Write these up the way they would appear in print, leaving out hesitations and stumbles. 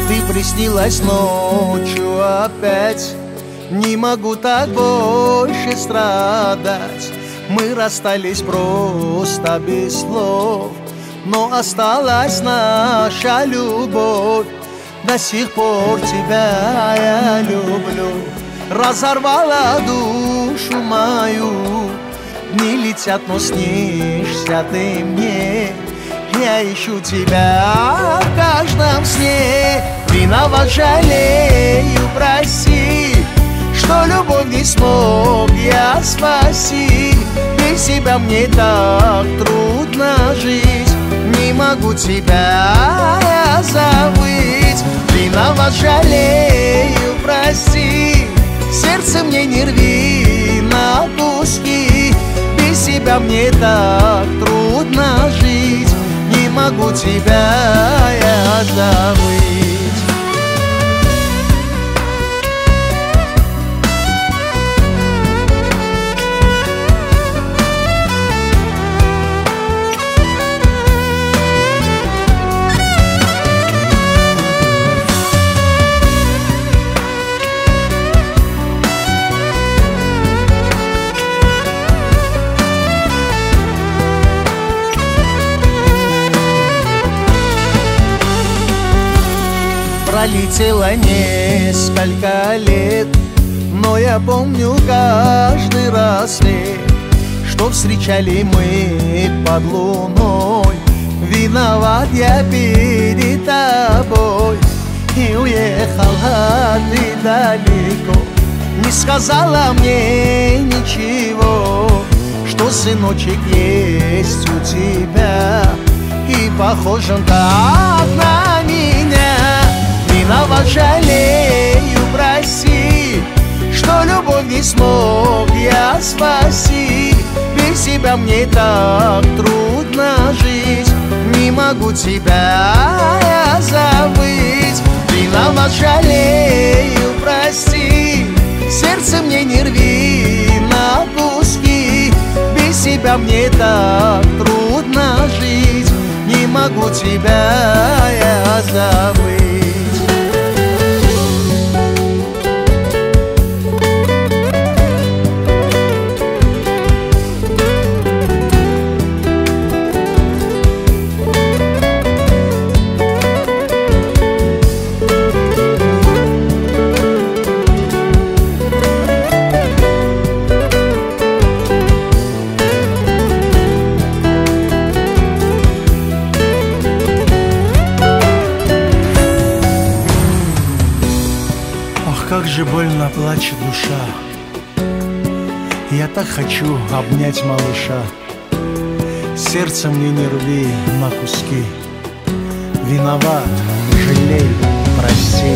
Ты приснилась ночью опять. Не могу так больше страдать. Мы расстались просто без слов, но осталась наша любовь. До сих пор тебя я люблю. Разорвала душу мою. Дни летят, но снишься ты мне. Я ищу тебя в каждом сне. Виноват, жалею, прости, что любовь не смог я спасти. Без тебя мне так трудно жить. Не могу тебя я забыть. Виноват, жалею, прости, сердце мне не рви на куски. Без тебя мне так трудно жить. Не могу тебя я забыть. Пролетело несколько лет, но я помню каждый рассвет, что встречали мы под луной. Виноват я перед тобой. И уехала ты далеко, не сказала мне ничего, что сыночек есть у тебя, и похож он так на меня. Виноват, жалею, прости, что любовь не смог я спасти. Без тебя мне так трудно жить. Не могу тебя я забыть. Виноват, жалею, прости, сердце мне не рви на куски. Без тебя мне так трудно жить. Не могу тебя я забыть. Как же больно плачет душа. Я так хочу обнять малыша. Сердце мне не рви на куски. Виноват, жалею, прости.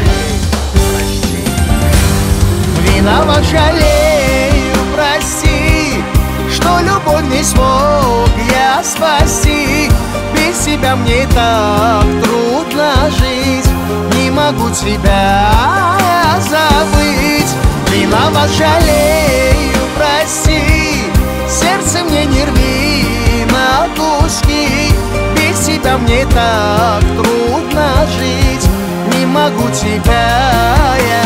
Виноват, жалею, прости, что любовь не смог я спасти. Без тебя мне так трудно жить. Не могу тебя забыть. Виноват, жалею, прости, сердце мне не рви на куски. Без тебя мне так трудно жить. Не могу тебя